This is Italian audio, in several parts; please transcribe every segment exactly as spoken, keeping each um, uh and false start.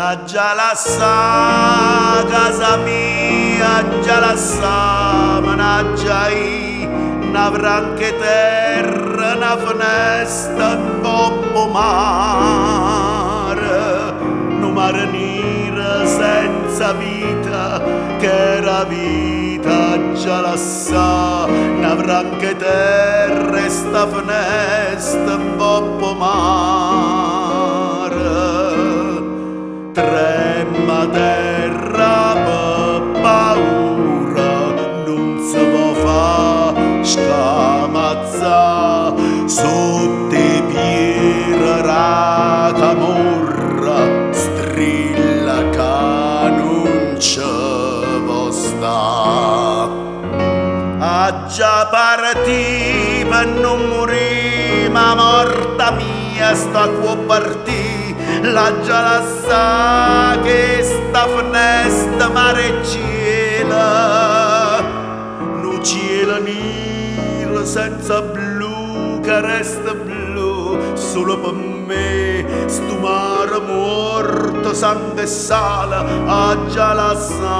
già la sa casa mia, già la sa, managgia i, n'avrà anche terra, una finestra, un po' mare, un mare nero senza vita, che era vita, già la sa, n'avrà anche terra, sta finestra, un po' mare. Trema terra per paura, non si può fa scamazza, sotto i piedi la camorra, strilla che non ci può sta. A già partì per non morire, ma morta mia sta qua partì. La già la sa che sta finestra mare e cielo, no cielo nero senza blu che resta blu, solo per me sto mare morto, sangue e sale, la già la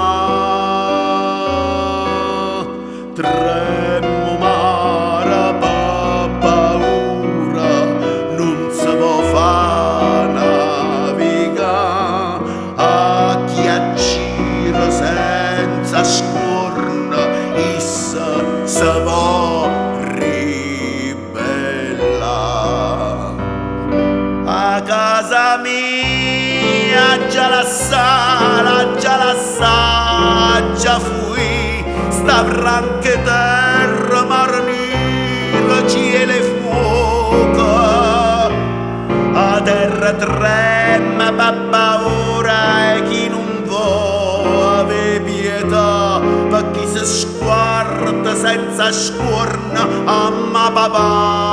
sa. Tremmo mare per paura, non si può fare senza scorna, issa si può ribellare. A casa mia già la sa, già la sa, già fui, sta franche terra, mar nero, cielo e fuoco. A terra trema per paura e chi non ave pietà per chi si sguarda senza scorna, amma papà.